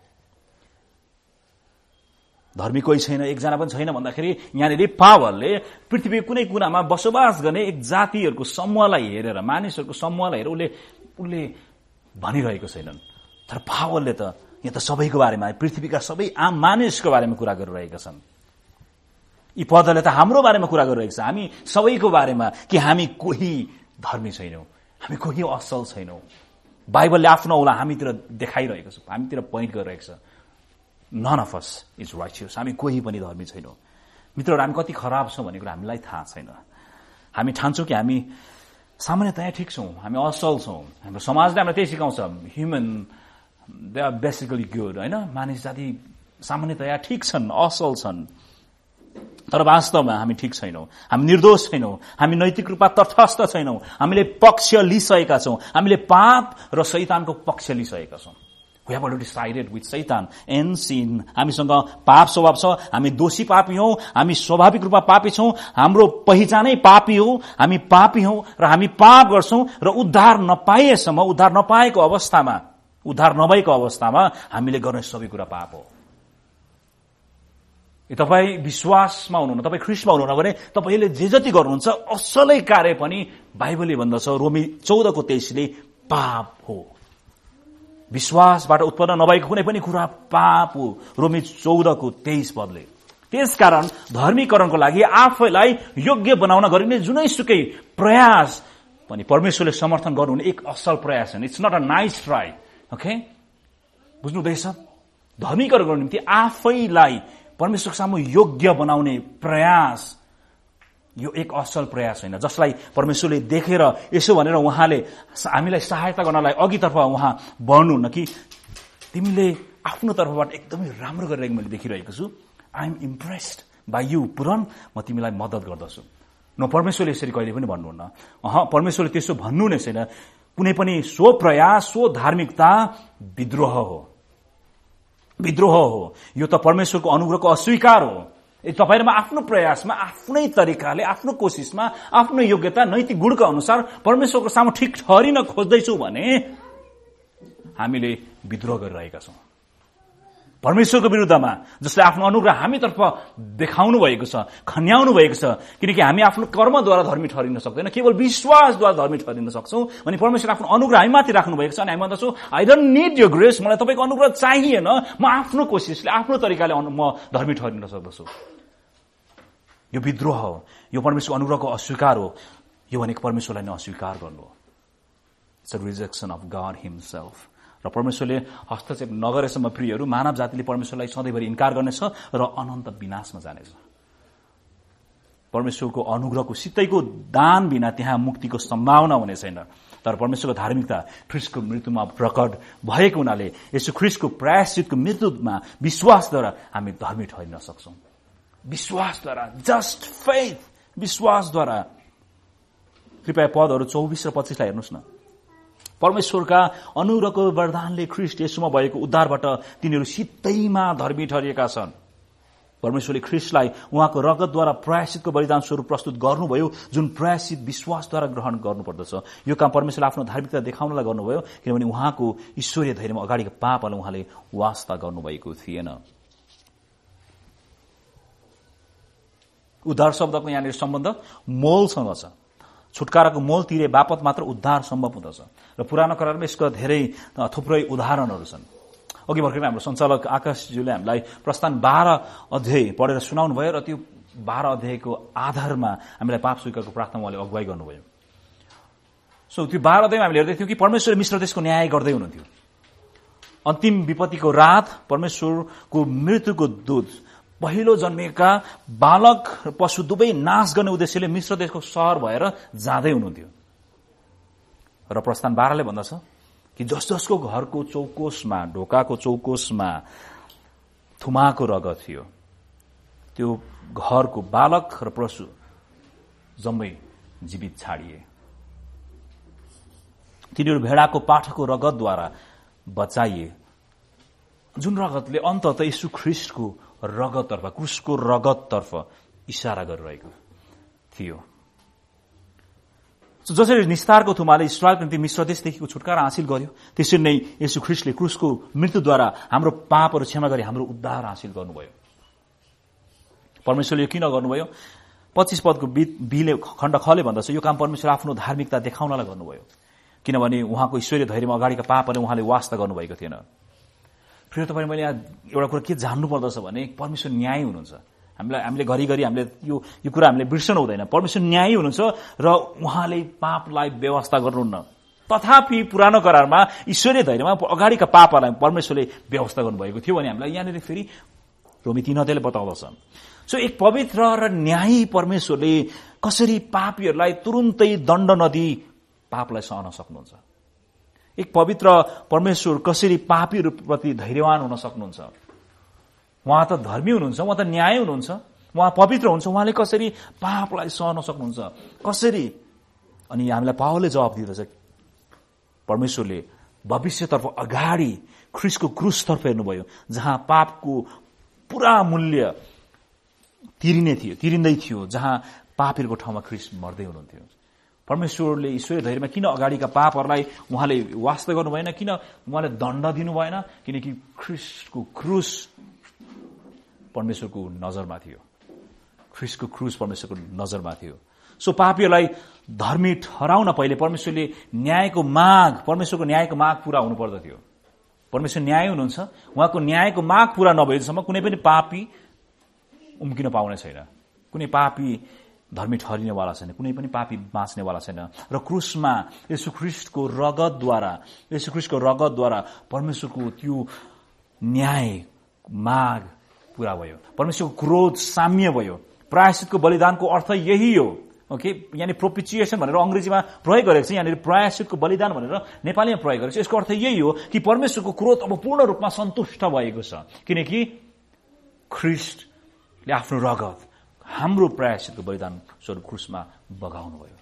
धर्मी कोही छैन, एकजना पनि छैन भन्दाखेरि यहाँनिर पावलले पृथ्वीको कुनै कुनामा बसोबास गर्ने एक जातिहरूको समूहलाई हेरेर, मानिसहरूको समूहलाई हेरेर उसले उसले भनिरहेको छैनन्। तर पावलले त यहाँ त सबैको बारेमा, पृथ्वीका सबै आम मानिसको बारेमा कुरा गरिरहेका छन्। यी पदले त हाम्रो बारेमा कुरा गरिरहेको छ, हामी सबैको बारेमा, कि हामी कोही धर्मी छैनौं, हामी कोही असल छैनौं। बाइबलले आफ्नो औला हामीतिर देखाइरहेको छ, हामीतिर पोइन्ट गरिरहेको छ। None of us is righteous, हामी कोही पनि धर्मी छैनौं। मित्रहरू, हामी कति खराब छौं भन्ने कुरा हामीलाई थाहा छैन। हामी ठान्छौं कि हामी सामान्यतया ठिक छौं, हामी असल छौं, हाम्रो समाजले हामीलाई त्यही सिकाउँछ, human they are basically good, होइन? मानिस जाति सामान्यतया ठिक छन्, असल छन्। तर वास्तवमा हामी ठिक छैनौं, हामी निर्दोष छैनौं, हामी नैतिक रूपमा तटस्थ छैनौं, हामीले पक्ष लिइसकेका छौं, हामीले पाप र शैतानको पक्ष लिइसकेका छौं। We have already sided with Satan and sin. हामीसँग पाप स्वभाव छ, हामी दोषी पापी हौ, हामी स्वाभाविक रूपमा पापी छौं, हाम्रो पहिचानै पापी हो, हामी पापी हौ र हामी पाप गर्छौं र उद्धार नपाएसम्म, उद्धार नपाएको अवस्थामा, उद्धार नभएको अवस्थामा हामीले गर्ने सबै कुरा पाप हो। तपाई विश्वासमा हुनुहुन्न, तपाई ख्रीष्टमा हुनुहुन्न भने तपाईले जे जति गर्नुहुन्छ असलै कार्य पनि बाइबलले भन्दछ, रोमी चौध को तेइसले पाप हो। विश्वासबाट उत्पन्न नभएको कुनै पनि कुरा पाप हो, रोमी चौध को तेइस पदले। त्यसकारण धर्मीकरणको लागि आफैलाई योग्य बनाउन गरिने जुनैसुकै प्रयास पनि परमेश्वरले समर्थन गर्नुहुने एक असल प्रयास हो। It's not a nice try, okay? बुझ्नु हुँदैछ? धर्मीकरणको निम्ति आफैलाई परमेश्वरको सामु योग्य बनाउने प्रयास, यो एक असल प्रयास होइन, जसलाई परमेश्वरले देखेर यसो भनेर उहाँले हामीलाई सहायता गर्नलाई अघितर्फ उहाँ बढ्नुहुन्न कि तिमीले आफ्नो तर्फबाट एकदमै राम्रो गरिरहेको मैले देखिरहेको छु, I am impressed by you Puran, म तिमीलाई मद्दत गर्दछु। न, परमेश्वरले यसरी कहिले पनि भन्नुहुन्न। अह, परमेश्वरले त्यसो भन्नु नै छैन। कुनै पनि सो प्रयास, सो धार्मिकता विद्रोह हो, विद्रोह हो। यो त परमेश्वरको अनुग्रहको अस्वीकार हो। तपाईहरुमा आफ्नो प्रयासमा, आफ्नै तरिकाले, आफ्नो कोशिशमा, आफ्नो योग्यता, नैतिक गुणका अनुसार परमेश्वरको सामु ठिक ठहरिन खोज्दैछौ भने हामीले विद्रोह गरिरहेका छौं परमेश्वरको विरुद्धमा, जसले आफ्नो अनुग्रह हामीतर्फ देखाउनु भएको छ, खन्याउनु भएको छ। किनकि हामी आफ्नो कर्मद्वारा धर्मी ठहरिन सक्दैन, केवल विश्वासद्वारा धर्मी ठहरिन सक्छौं। अनि परमेश्वरले आफ्नो अनुग्रह हामीमाथि राख्नु भएको छ अनि हामी भन्दछौं, I don't need your grace, मलाई तपाईको अनुग्रह चाहिएन, म आफ्नो कोशिशले, आफ्नो तरिकाले म धर्मी ठहरिन सक्दछु। यो विद्रोह हो, यो परमेश्वरको अनुग्रहको अस्वीकार हो। यो भनेको परमेश्वरलाई नै अस्वीकार गर्नु हो। It's a rejection of God himself. र परमेश्वरले हस्तक्षेप नगरेसम्म प्रियहरू, मानव जातिले परमेश्वरलाई सधैँभरि इन्कार गर्नेछ र अनन्त विनाशमा जानेछ। परमेश्वरको अनुग्रहको सित्तैको दान बिना त्यहाँ मुक्तिको सम्भावना हुने छैन। तर परमेश्वरको धार्मिकता ख्रीष्टको मृत्युमा प्रकट भएको हुनाले यसो ख्रीष्टको प्रायश्चितको मृत्युमा विश्वासद्वारा हामी धर्मी ठहरिन सक्छौं। विश्वासद्वारा, जस्ट फेथ, विश्वासद्वारा। कृपया पदहरू चौबिस र पच्चीसलाई हेर्नुहोस् न। परमेश्वरका अनुग्रहको वरदानले ख्रीष्ट येशूमा भएको उद्धारबाट तिनीहरू सित्तैमा धर्मी ठहरिएका छन्। परमेश्वरले ख्रीष्टलाई उहाँको रगतद्वारा प्रायश्चितको बलिदान स्वरूप प्रस्तुत गर्नुभयो, जुन प्रायश्चित विश्वासद्वारा ग्रहण गर्नुपर्दछ। यो काम परमेश्वरले आफ्नो धार्मिकता देखाउनलाई गर्नुभयो, किनभने उहाँको ईश्वरीय धैर्यमा अगाडिको पापलाई उहाँले वास्ता गर्नुभएको थिएन। उद्धार शब्दको यहाँनिर सम्बन्ध मोलसँग छ। छुटकाराको मोल तिरे बापत मात्र उद्धार सम्भव हुँदछ। र पुरानो करारमा यसको धेरै थुप्रै उदाहरणहरू छन्। अघि भर्खर हाम्रो सञ्चालक आकाशज्यूले हामीलाई प्रस्थान बाह्र अध्याय पढेर सुनाउनु भयो र त्यो बाह्र अध्यायको आधारमा हामीलाई पाप स्वीकारको प्रार्थना उहाँले अगुवाई गर्नुभयो। सो त्यो बाह्र अध्यायमा हामीले हेर्दै थियौँ कि परमेश्वरले मिश्र देशको न्याय गर्दै हुनुहुन्थ्यो। अन्तिम विपत्तिको रात परमेश्वरको मृत्युको दूत पहिलो जन्मेका बालक र पशु दुवै नाश गर्ने उद्देश्यले मिश्र देशको सहर भएर जाँदै हुनुहुन्थ्यो। र प्रस्थान बाह्रले भन्दछ कि जस जसको घरको चौकोसमा, ढोकाको चौकोसमा थुमाको रगत थियो, त्यो घरको बालक र पशु जम्मै जीवित छाडिए। तिनीहरू भेडाको पाठको रगतद्वारा बचाइए, जुन रगतले अन्ततः यीशु ख्रीष्टको रगततर्फ, क्रुसको रगततर्फ इशारा गरिरहेको थियो। जसरी निस्तारको थुमाले इस्राएलको निम्ति मिश्र देशदेखिको छुटकारा हासिल गर्यो, त्यसरी नै यीशु ख्रीष्टले क्रुसको मृत्युद्वारा हाम्रो पापहरू क्षमा गरी हाम्रो उद्धार हासिल गर्नुभयो। परमेश्वरले यो किन गर्नुभयो? पच्चीस पदको बीले खण्ड खले भन्दछ, यो काम परमेश्वर आफ्नो धार्मिकता देखाउनलाई गर्नुभयो, किनभने उहाँको ईश्वरीय धैर्यमा अगाडिका पापले उहाँले वास्ता गर्नुभएको थिएन। फेरि तपाईँ मैले यहाँ एउटा कुरा के जान्नु पर्दछ भने परमेश्वर न्यायी हुनुहुन्छ। हामीलाई हामीले घरिघरि हामीले यो यो कुरा हामीले बिर्सनु हुँदैन। परमेश्वर न्यायी हुनुहुन्छ र उहाँले पापलाई व्यवस्था गर्नुहुन्न। तथापि पुरानो करारमा ईश्वरीय धैर्यमा अगाडिका पापलाई परमेश्वरले व्यवस्था गर्नुभएको थियो भने हामीलाई यहाँनिर फेरि रोमी तीन अध्यायले बताउँदछ। सो एक पवित्र र न्यायी परमेश्वरले कसरी पापीहरूलाई तुरुन्तै दण्ड नदिई पापलाई सहन सक्नुहुन्छ। एक पवित्र परमेश्वर कसरी पापीहरूप्रति धैर्यवान हुन सक्नुहुन्छ। उहाँ त धर्मी हुनुहुन्छ, उहाँ त न्याय हुनुहुन्छ, उहाँ पवित्र हुन्छ, उहाँले कसरी पापलाई सहन सक्नुहुन्छ, कसरी? अनि हामीलाई पावलले जवाब दिँदछ, परमेश्वरले भविष्यतर्फ अगाडि ख्रीष्टको क्रुसतर्फ हेर्नुभयो, जहाँ पापको पूरा मूल्य तिरिने थियो, तिरिँदै थियो, जहाँ पापीहरूको ठाउँमा ख्रीष्ट मर्दै हुनुहुन्थ्यो। परमेश्वरले ईश्वरीय धैर्यमा किन अगाडिका पापहरूलाई उहाँले वास्ता गर्नु भएन, किन उहाँले दण्ड दिनु भएन? किनकि ख्रीष्टको क्रुस परमेश्वरको नजरमा थियो। ख्रीष्टको क्रुस परमेश्वरको नजरमा थियो। सो पापीहरूलाई धर्मी ठहराउन पहिले परमेश्वरले न्यायको माग, परमेश्वरको न्यायको माग पूरा हुनु पर्दथ्यो। परमेश्वर न्याय हुनुहुन्छ, उहाँको न्यायको माग पूरा नभएसम्म कुनै पनि पापी उम्किन पाउने छैन, कुनै पापी धर्मी ठहरिनेवाला छैन, कुनै पनि पापी बाँच्नेवाला छैन। र क्रुसमा येशू ख्रीष्टको रगतद्वारा, येशू ख्रीष्टको रगतद्वारा परमेश्वरको त्यो न्याय माग पूरा भयो, परमेश्वरको क्रोध साम्य भयो। प्रायश्चितको बलिदानको अर्थ यही हो। ओके, यानी प्रोपिचिएसन भनेर अंग्रेजीमा प्रयोग गरेको छ, यहाँनिर प्रायश्चितको बलिदान भनेर नेपालीमा प्रयोग गरेको छ। यसको अर्थ यही हो कि परमेश्वरको क्रोध अब पूर्ण रूपमा सन्तुष्ट भएको छ, किनकि ख्रीष्टले आफ्नो रगत हाम्रो प्रायश्चितको बलिदान स्वरूप क्रुसमा बगाउनु भयो।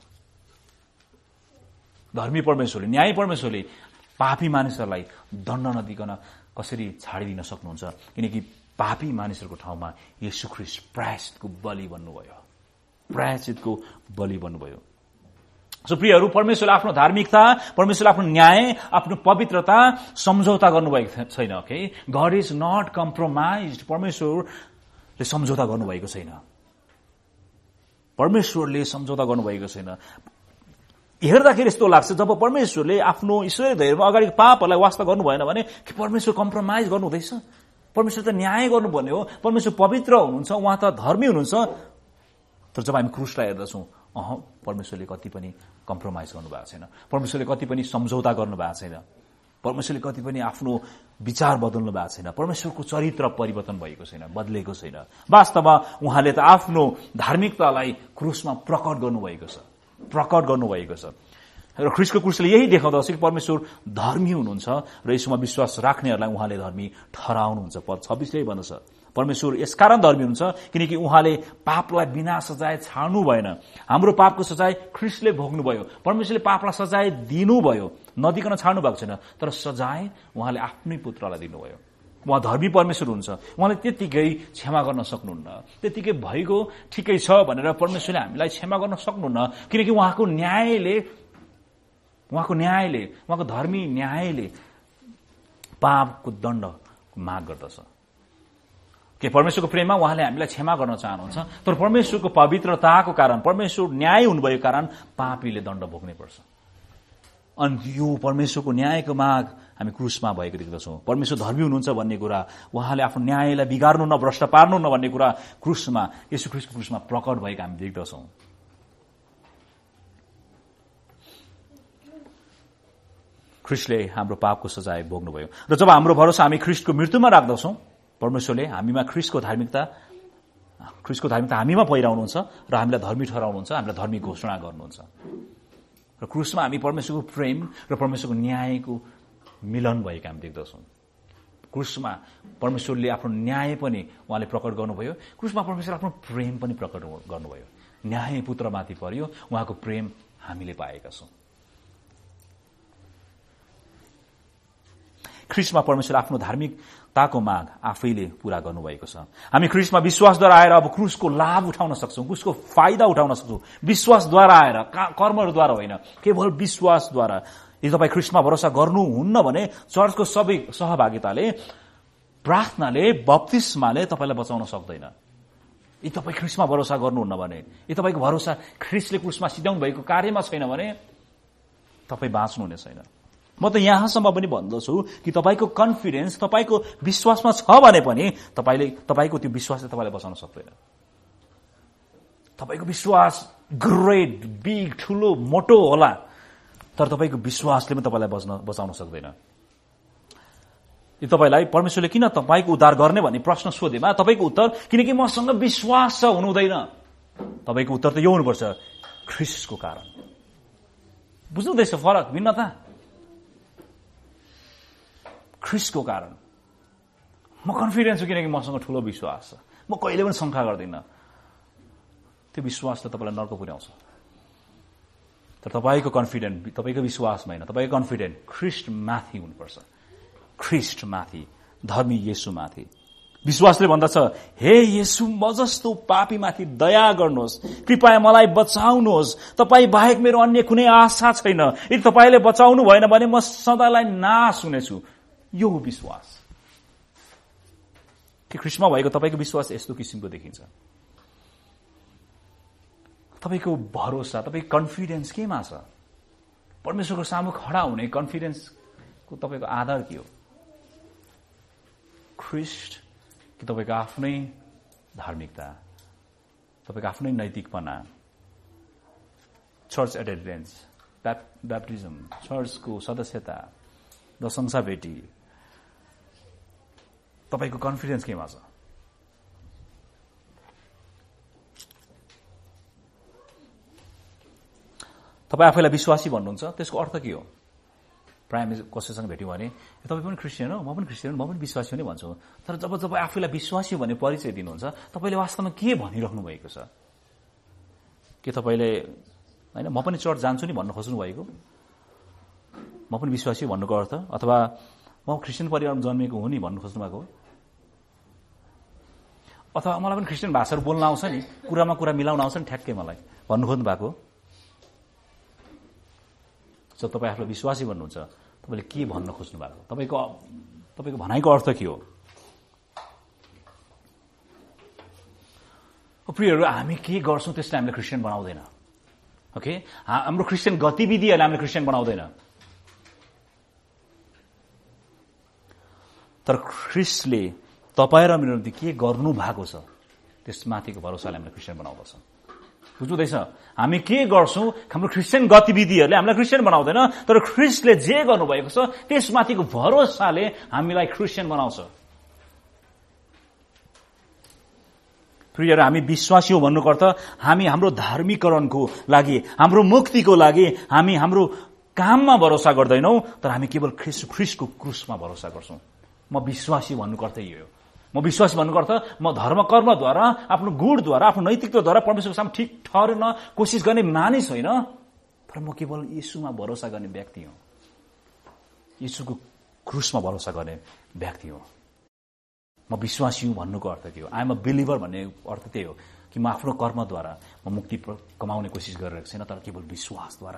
धर्मी परमेश्वरले, न्यायी परमेश्वरले पापी मानिसहरूलाई दण्ड नदिकन कसरी छाडिदिन सक्नुहुन्छ? किनकि पापी मानिसहरूको ठाउँमा येशू ख्रीष्ट प्रायश्चितको बलि बन्नुभयो, प्रायश्चितको बलि बन्नुभयो। सो प्रियहरू, परमेश्वरले आफ्नो धार्मिकता, परमेश्वरले आफ्नो न्याय, आफ्नो पवित्रता सम्झौता गर्नुभएको छैन। Okay, God is not compromised. परमेश्वरले सम्झौता गर्नुभएको छैन। परमेश्वरले सम्झौता गर्नुभएको छैन। हेर्दाखेरि यस्तो लाग्छ, जब परमेश्वरले आफ्नो ईश्वरीय धैर्यमा अगाडि पापहरूलाई वास्ता गर्नु भएन भने के परमेश्वर कम्प्रोमाइज गर्नु हुँदैछ? परमेश्वर त न्याय गर्नुपर्ने हो, परमेश्वर पवित्र हुनुहुन्छ, उहाँ त धर्मी हुनुहुन्छ। तर जब हामी क्रुसलाई हेर्दछौँ, अह परमेश्वरले कति पनि कम्प्रोमाइज गर्नु भएको छैन, परमेश्वरले कति पनि सम्झौता गर्नु भएको छैन, परमेश्वरले कति पनि आफ्नो विचार बदल्नु भएको छैन, परमेश्वरको चरित्र परिवर्तन भएको छैन, बदलेको छैन। वास्तवमा उहाँले त आफ्नो धार्मिकतालाई क्रुसमा प्रकट गर्नुभएको छ, प्रकट गर्नुभएको छ। र ख्रीष्टको क्रुसले यही देखाउँदछ कि परमेश्वर धर्मी हुनुहुन्छ र यसमा विश्वास राख्नेहरूलाई उहाँले धर्मी ठहराउनुहुन्छ। पद छब्बीसले भन्दछ, परमेश्वर यसकारण धर्मी हुनुहुन्छ किनकि उहाँले पापलाई बिना सजाय छाड्नु भएन। हाम्रो पापको सजाय ख्रीष्टले भोग्नुभयो। परमेश्वरले पापलाई सजाय दिनुभयो, नदिकन छाड्नु भएको छैन, तर सजाय उहाँले आफ्नै पुत्रलाई दिनुभयो। उहाँ धर्मी परमेश्वर हुनुहुन्छ, उहाँले त्यतिकै क्षमा गर्न सक्नुहुन्न। त्यतिकै भएको ठिकै छ भनेर परमेश्वरले हामीलाई क्षमा गर्न सक्नुहुन्न, किनकि उहाँको न्यायले उहाँको न्यायले उहाँको धर्मी न्यायले पापको दण्ड माग गर्दछ। के परमेश्वरको प्रेममा उहाँले हामीलाई क्षमा गर्न चाहनुहुन्छ, तर परमेश्वरको पवित्रताको कारण, परमेश्वर न्याय हुनुभएको कारण पापीले दण्ड भोग्नै पर्छ। अनि यो परमेश्वरको न्यायको माग हामी क्रुसमा भएको देख्दछौँ। परमेश्वर धर्मी हुनुहुन्छ भन्ने कुरा, उहाँले आफ्नो न्यायलाई बिगार्नु न, भ्रष्ट पार्नु न भन्ने कुरा क्रुसमा, येशू ख्रीष्टको क्रुसमा प्रकट भएको हामी देख्दछौँ। ख्रीष्टले हाम्रो पापको सजाय भोग्नुभयो र जब हाम्रो भरोसा हामी ख्रीष्टको मृत्युमा राख्दछौँ, परमेश्वरले हामीमा ख्रीष्टको धार्मिकता ख्रीष्टको धार्मिकता हामीमा पहिराउनुहुन्छ र हामीलाई धर्मी ठहराउनुहुन्छ, हामीलाई धर्मी घोषणा गर्नुहुन्छ। र क्रुसमा हामी परमेश्वरको प्रेम र परमेश्वरको न्यायको मिलन भएको हामी देख्दछौँ। क्रुसमा परमेश्वरले आफ्नो न्याय पनि उहाँले प्रकट गर्नुभयो, क्रुसमा परमेश्वरले आफ्नो प्रेम पनि प्रकट गर्नुभयो। न्याय पुत्रमाथि पर्यो, उहाँको प्रेम हामीले पाएका छौँ। ख्रीष्टमा परमेश्वरले आफ्नो धार्मिकताको माग आफैले पूरा गर्नुभएको छ। हामी ख्रीष्टमा विश्वासद्वारा आएर अब क्रुसको लाभ उठाउन सक्छौं, क्रुसको फाइदा उठाउन सक्छौं। विश्वासद्वारा आएर, कर्महरूद्वारा होइन, केवल विश्वासद्वारा। यदि तपाईँ ख्रीष्टमा भरोसा गर्नुहुन्न भने चर्चको सबै सहभागिताले, प्रार्थनाले, बप्तिस्माले तपाईँलाई बचाउन सक्दैन। यदि तपाईँ ख्रीष्टमा भरोसा गर्नुहुन्न भने, यदि तपाईँको भरोसा ख्रीष्टले क्रुसमा सिध्याउनु भएको कार्यमा छैन भने तपाईँ बाँच्नुहुने छैन। म त यहाँसम्म पनि भन्दछु कि तपाईँको कन्फिडेन्स, तपाईँको विश्वासमा छ भने पनि तपाईँले तपाईँको त्यो विश्वासले तपाईँलाई बचाउन सक्दैन। तपाईँको विश्वास ग्रेट, बिग, ठुलो, मोटो होला, तर तपाईँको विश्वासले पनि तपाईँलाई बच्न बचाउन सक्दैन। तपाईँलाई परमेश्वरले किन तपाईँको उद्धार गर्ने भन्ने प्रश्न सोधेमा तपाईँको उत्तर किनकि मसँग विश्वास छ हुनु हुँदैन। तपाईँको उत्तर त यो हुनुपर्छ, ख्रीष्टको कारण। बुझ्नुहुँदैछ फरक, भिन्नता? ख्रीष्टको कारण म कन्फिडेन्स छु किनकि मसँग ठूलो विश्वास छ। म कहिले पनि शंका गर्दिनँ। त्यो विश्वासले तपाईँलाई नर्क पुर्याउँछ। तर तपाईँको कन्फिडेन्ट तपाईँको विश्वासमा होइन, तपाईँको कन्फिडेन्ट ख्रीष्ट माथि हुनुपर्छ। ख्रीष्ट माथि, धर्मी येशू माथि। विश्वासले भन्दछ, हे येशू, म जस्तो पापी माथि दया गर्नुहोस्, कृपया मलाई बचाउनुहोस्। तपाईँ बाहेक मेरो अन्य कुनै आशा छैन। यदि तपाईँले बचाउनु भएन भने म सदालाई नाश हुनेछु। यो विश्वास कि ख्रीष्टमा भएको तपाईँको विश्वास यस्तो किसिमको देखिन्छ। तपाईँको भरोसा, तपाईँको कन्फिडेन्स केमा छ? परमेश्वरको सामु खडा हुने कन्फिडेन्सको तपाईँको आधार के हो? ख्रीष्ट कि तपाईँको आफ्नै धार्मिकता, तपाईँको आफ्नै नैतिकपना, चर्च एटेन्डेन्स, ब्याप्टिजम, चर्चको सदस्यता, दशंसा भेटी, तपाईको कन्फिडेन्स केमा छ? तपाईँ आफैलाई विश्वासी भन्नुहुन्छ, त्यसको अर्थ के हो? प्रायः कसैसँग भेट्यौँ भने तपाईँ पनि क्रिस्चियन हो, म पनि क्रिस्चियन, म पनि विश्वासी हो नै भन्छु। तर जब तपाईँ आफैलाई विश्वासी भन्ने परिचय दिनुहुन्छ, तपाईँले वास्तवमा के भनिराख्नु भएको छ? के तपाईँले होइन म पनि चर्च जान्छु नि भन्न खोज्नु भएको? म पनि विश्वासी भन्नुको अर्थ, अथवा म क्रिस्चियन परिवारमा जन्मेको हुँ नि भन्नु खोज्नु भएको हो? अथवा मलाई पनि क्रिस्चियन भाषाहरू बोल्न आउँछ नि, कुरामा कुरा मिलाउन आउँछ नि ठ्याक्कै मलाई भन्नु खोज्नु भएको हो? जब तपाईँ आफूलाई विश्वासी भन्नुहुन्छ, तपाईँले के भन्न खोज्नु भएको? तपाईँको तपाईँको भनाइको अर्थ के हो? प्रियहरू, हामी के गर्छौँ त्यसले हामीलाई क्रिस्चियन बनाउँदैन। ओके, हाम्रो क्रिस्चियन गतिविधिहरूले हामीलाई क्रिस्चियन बनाउँदैन। तर ख्रीष्टले तपाईँ र मेरो निम्ति के गर्नु भएको छ त्यसमाथिको भरोसाले हामीलाई क्रिस्चियन बनाउँदछ। बुझ्नुहुँदैछ? हामी के गर्छौँ, हाम्रो क्रिस्चियन गतिविधिहरूले हामीलाई क्रिस्चियन बनाउँदैन, तर ख्रीष्टले जे गर्नुभएको छ त्यसमाथिको भरोसाले हामीलाई क्रिस्चियन बनाउँछ। प्रियहरू, हामी विश्वासी हो भन्नुको अर्थ हामी हाम्रो धार्मिकरणको लागि, हाम्रो मुक्तिको लागि हामी हाम्रो काममा भरोसा गर्दैनौँ, तर हामी केवल ख्रीष्ट ख्रीष्टको क्रुसमा भरोसा गर्छौँ। म विश्वासी भन्नुको अर्थ यो हो। म विश्वासी भन्नुको अर्थ म धर्म कर्मद्वारा, आफ्नो गुणद्वारा, आफ्नो नैतिकताद्वारा परमेश्वरको सामु ठिक ठहरन कोसिस गर्ने मानिस होइन, तर म केवल येशूमा भरोसा गर्ने व्यक्ति हो। येशूको क्रुसमा भरोसा गर्ने व्यक्ति हो। म विश्वासी हुँ भन्नुको अर्थ के हो? आई एम अ बिलिभर भन्ने अर्थ त्यही हो कि म आफ्नो कर्मद्वारा म मुक्ति कमाउने कोसिस गरिरहेको छैन, तर केवल विश्वासद्वारा।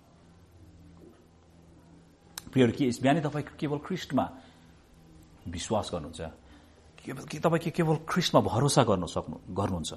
प्रियहरू, के बिहानै तपाईँ केवल ख्रीष्टमा विश्वास गर्नुहुन्छ कि तपाईँ के केवल ख्रीष्टमा भरोसा गर्नु सक्नु गर्नुहुन्छ?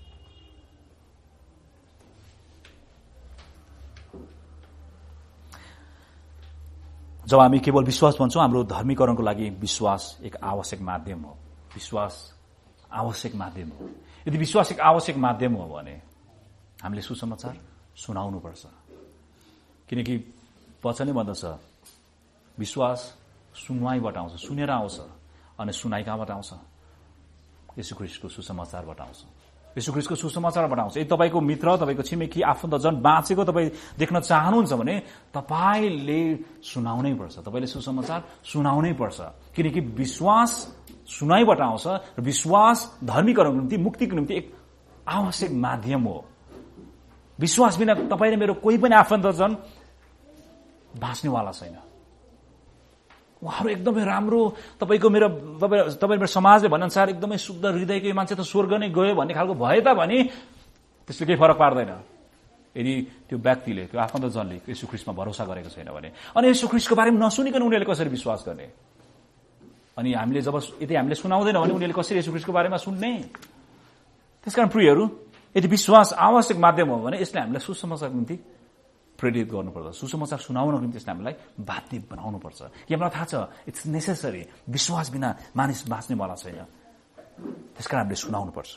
जब हामी केवल विश्वास भन्छौँ, हाम्रो धर्मीकरणको लागि विश्वास एक आवश्यक माध्यम हो। विश्वास आवश्यक माध्यम हो। यदि विश्वास एक आवश्यक माध्यम हो भने हामीले सुसमाचार सुनाउनुपर्छ, किनकि वचनै भन्दछ विश्वास सुनवाईबाट आउँछ, सुनेर आउँछ, अनि सुनाई कहाँबाट आउँछ? येशू ख्रीष्टको सुसमाचारबाट आउँछ। येशू ख्रीष्टको सुसमाचार बनाउँछ। यदि तपाईँको मित्र, तपाईँको छिमेकी, आफन्तजन बाँचेको तपाईँ देख्न चाहनुहुन्छ भने तपाईँले सुनाउनै पर्छ, तपाईँले सुसमाचार सुनाउनै पर्छ। किनकि विश्वास सुनाइबाट आउँछ र विश्वास धर्मीकरणको निम्ति, मुक्तिको निम्ति एक आवश्यक माध्यम हो। विश्वास बिना तपाईँ र मेरो कोही पनि आफन्तजन बाँच्नेवाला छैन। उहाँहरू एकदमै राम्रो, तपाईँको मेरो तपाईँ तपाईँ मेरो समाजले भनेअनुसार एकदमै शुद्ध हृदयको मान्छे त स्वर्ग नै गयो भन्ने खालको भए तापनि त्यसले केही फरक पार्दैन यदि त्यो व्यक्तिले, त्यो आफन्तजनले येशू ख्रीष्टमा भरोसा गरेको छैन भने। अनि येशू ख्रीष्टको बारेमा नसुनिकन उनीहरूले कसरी विश्वास गर्ने? अनि हामीले जब यदि हामीले सुनाउँदैन भने उनीहरूले कसरी येशू ख्रीष्टको बारेमा सुन्ने? त्यसकारण प्रियहरू, यदि विश्वास आवश्यक माध्यम हो भने यसले हामीलाई सुसमाचारको निम्ति प्रेरित गर्नुपर्छ, सुसमाचार सुनाउनको निम्ति यसले हामीलाई बाध्य बनाउनुपर्छ। कि हामीलाई थाहा छ इट्स नेसेसरी, विश्वास बिना मानिस बाँच्नेवाला छैन, त्यसकारण हामीले सुनाउनुपर्छ।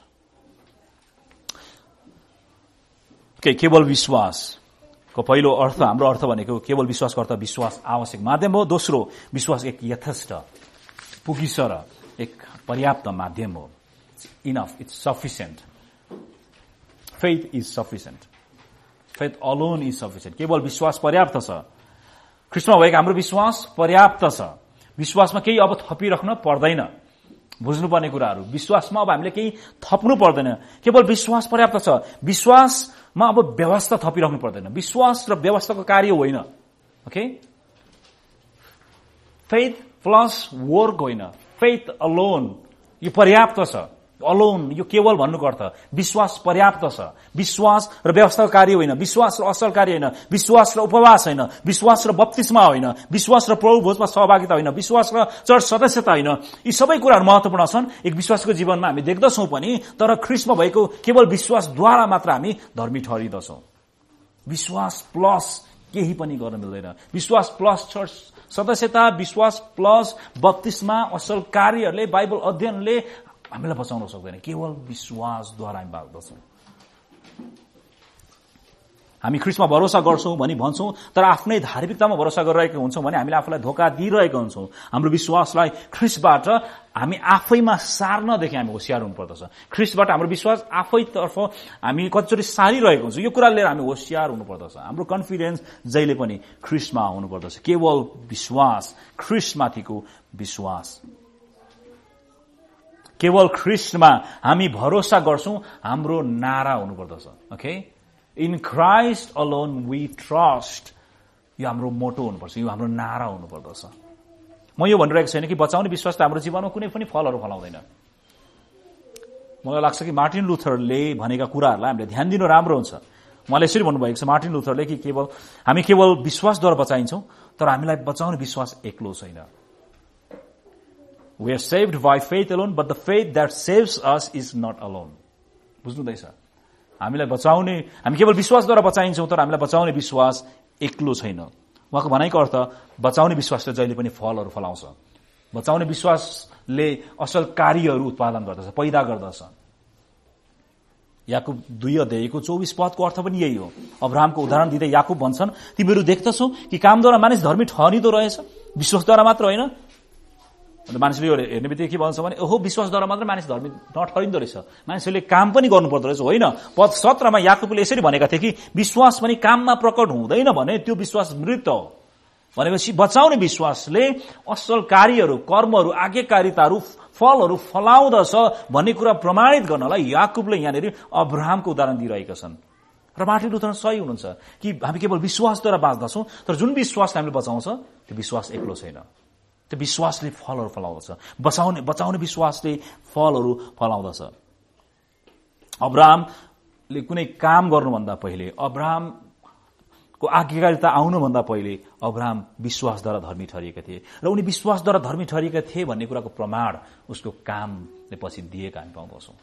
के केवल विश्वासको पहिलो अर्थ, हाम्रो अर्थ भनेको केवल विश्वासको अर्थ विश्वास आवश्यक माध्यम हो। दोस्रो, विश्वास एक यथेष्ट, पुगिसर, एक पर्याप्त माध्यम हो। Enough, it's sufficient. Faith is sufficient, faith alone is sufficient. केवल विश्वास पर्याप्त छ। ख्रीष्टमा भएको हाम्रो विश्वास पर्याप्त छ। विश्वासमा केही अब थपिराख्न पर्दैन। बुझ्नुपर्ने कुराहरू, विश्वासमा अब हामीले केही थप्नु पर्दैन, केवल विश्वास पर्याप्त छ। विश्वासमा अब व्यवस्था थपिराख्नु पर्दैन। विश्वास र व्यवस्थाको कार्य होइन। ओके, फेथ प्लस वर्क होइन, फेथ अलोन, यो पर्याप्त छ। अलोन, यो केवल भन्नुको अर्थ विश्वास पर्याप्त छ। विश्वास र व्यवस्थाको कार्य होइन, विश्वास र असल कार्य होइन, विश्वास र उपवास होइन, विश्वास र बप्तिस्मा होइन, विश्वास र प्रभु भोजमा सहभागिता होइन, विश्वास र चर्च सदस्यता होइन। यी सबै कुराहरू महत्वपूर्ण छन् एक विश्वासको जीवनमा, हामी देख्दछौँ पनि। तर ख्रीष्टमा भएको केवल विश्वासद्वारा मात्र हामी धर्मी ठहरिदछौँ। विश्वास प्लस केही पनि गर्न मिल्दैन। विश्वास प्लस चर्च सदस्यता, विश्वास प्लस बप्तिस्मा, असल कार्यहरूले, बाइबल अध्ययनले हामीलाई बचाउन सक्दैन। केवल विश्वासद्वारा हामी बाँच्दछौँ। हामी ख्रीष्टमा भरोसा गर्छौँ भनी भन्छौँ, तर आफ्नै धार्मिकतामा भरोसा गरिरहेका हुन्छौँ भने हामीले आफूलाई धोका दिइरहेका हुन्छौँ। हाम्रो विश्वासलाई ख्रीष्टबाट हामी आफैमा सार्नदेखि हामी होशियार हुनुपर्दछ। ख्रीष्टबाट हाम्रो विश्वास आफैतर्फ हामी कतिचोटि सारिरहेको हुन्छौँ। यो कुरा लिएर हामी होशियार हुनुपर्दछ। हाम्रो कन्फिडेन्स जहिले पनि ख्रीष्टमा हुनुपर्दछ। केवल विश्वास, ख्रीष्टमाथिको विश्वास। केवल ख्रीष्टमा हामी भरोसा गर्छौँ, हाम्रो नारा हुनुपर्दछ। Okay, in Christ alone we trust, यो हाम्रो मोटो हुनुपर्छ, यो हाम्रो नारा हुनुपर्दछ। म यो भनिरहेको छैन कि बचाउने विश्वासले हाम्रो जीवनमा कुनै पनि फलहरू फलाउँदैन। मलाई लाग्छ कि मार्टिन लुथरले भनेका कुराहरूलाई हामीले ध्यान दिनु राम्रो हुन्छ। उहाँले यसरी भन्नुभएको छ मार्टिन लुथरले कि केवल हामी केवल विश्वासद्वारा बचाइन्छौँ, तर हामीलाई बचाउने विश्वास एक्लो छैन। We are saved by faith alone, but the faith that saves us is not alone. बुझ्नुहुँदैछ? हामीलाई बचाउने, हामी केवल विश्वासद्वारा बचाइन्छौँ, तर हामीलाई बचाउने विश्वास एक्लो छैन। उहाँको भनाइको अर्थ बचाउने विश्वासले जहिले पनि फलहरू फलाउँछ। बचाउने विश्वासले असल कार्यहरू उत्पादन गर्दछ, पैदा गर्दछ। याकुब दुई अध्यायको चौबिस पदको अर्थ पनि यही हो। अब्राहमको उदाहरण दिँदै याकुब भन्छन्, तिमीहरू देख्दछौ कि कामद्वारा मानिस धर्मी ठहरिँदो रहेछ, विश्वासद्वारा मात्र होइन। मानिसले यो हेर्ने बित्तिकै के भन्छ भने ओहो विश्वासद्वारा मात्र मानिस धर्मी नठहरिँदो रहेछ, मानिसहरूले काम पनि गर्नुपर्दो रहेछ। होइन, पद सत्रमा याकुबले यसरी भनेका थिए कि विश्वास पनि काममा प्रकट हुँदैन भने त्यो विश्वास मृत हो। भनेपछि बचाउने विश्वासले असल कार्यहरू, कर्महरू, आज्ञाकारिताहरू, फलहरू फलाउँदछ भन्ने कुरा प्रमाणित गर्नलाई याकुबले यहाँनिर अब्राहमको उदाहरण दिइरहेका छन्। र मार्टिन लुथर सही हुनुहुन्छ कि हामी केवल विश्वासद्वारा बाँच्दछौँ, तर जुन विश्वासले हामीले बचाउँछ त्यो विश्वास एक्लो छैन। त्यो विश्वासले फलहरू फलाउँदछ। बचाउने बचाउने विश्वासले फलहरू फलाउँदछ। अब्राहमले कुनै काम गर्नुभन्दा पहिले, अब्राहमको आज्ञाकारिता आउनुभन्दा पहिले अब्राहम विश्वासद्वारा धर्मी ठहरिएका थिए र उनी विश्वासद्वारा धर्मी ठहरिएका थिए भन्ने कुराको प्रमाण उसको कामले पछि दिएका हामी पाउँदछौँ।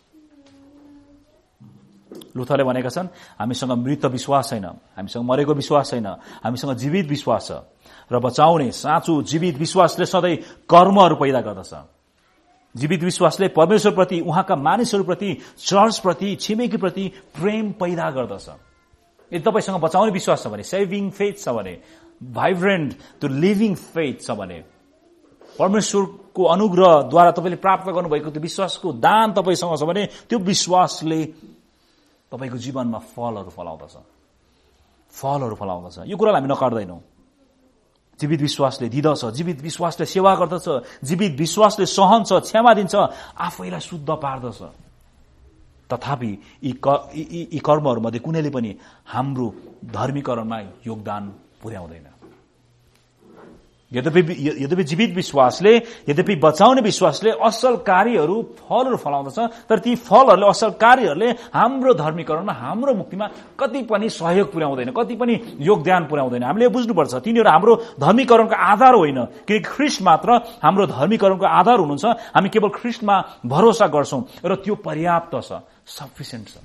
लुथरले भनेका छन् हामीसँग मृत विश्वास छैन, हामीसँग मरेको विश्वास छैन, हामीसँग जीवित विश्वास छ। र बचाउने साँचो जीवित विश्वासले सधैँ कर्महरू पैदा गर्दछ। जीवित विश्वासले परमेश्वरप्रति, उहाँका मानिसहरूप्रति, चर्चप्रति, छिमेकीप्रति प्रेम पैदा गर्दछ। यदि तपाईसँग बचाउने विश्वास छ भने, सेभिङ फेथ छ भने, भाइब्रेन्ट त्यो लिभिङ फेथ छ भने, परमेश्वरको अनुग्रहद्वारा तपाईँले प्राप्त गर्नुभएको त्यो विश्वासको दान तपाईँसँग छ भने त्यो विश्वासले तपाईँको जीवनमा फलहरू फलाउँदछ फलहरू फलाउँदछ यो कुरालाई हामी नकार्दैनौँ। जीवित विश्वासले दिदछ, जीवित विश्वासले सेवा गर्दछ, जीवित विश्वासले सहन्छ, क्षमा दिन्छ, आफैलाई शुद्ध पार्दछ। तथापि यी यी कर्महरूमध्ये कुनैले पनि हाम्रो धर्मीकरणमा योगदान पुर्याउँदैन। यद्यपि यद्यपि जीवित विश्वासले यद्यपि बचाउने विश्वासले असल कार्यहरू फलहरू फलाउँदछ, तर ती फलहरूले असल कार्यहरूले हाम्रो धर्मीकरणमा हाम्रो मुक्तिमा कति पनि सहयोग पुर्याउँदैन, कति पनि योगदान पुर्याउँदैन। हामीले बुझ्नुपर्छ तिनीहरू हाम्रो धर्मीकरणको आधार होइन, किनकि ख्रीष्ट मात्र हाम्रो धर्मीकरणको आधार हुनुहुन्छ। हामी केवल ख्रीष्टमा भरोसा गर्छौं र त्यो पर्याप्त छ, सफिसिएन्ट छ।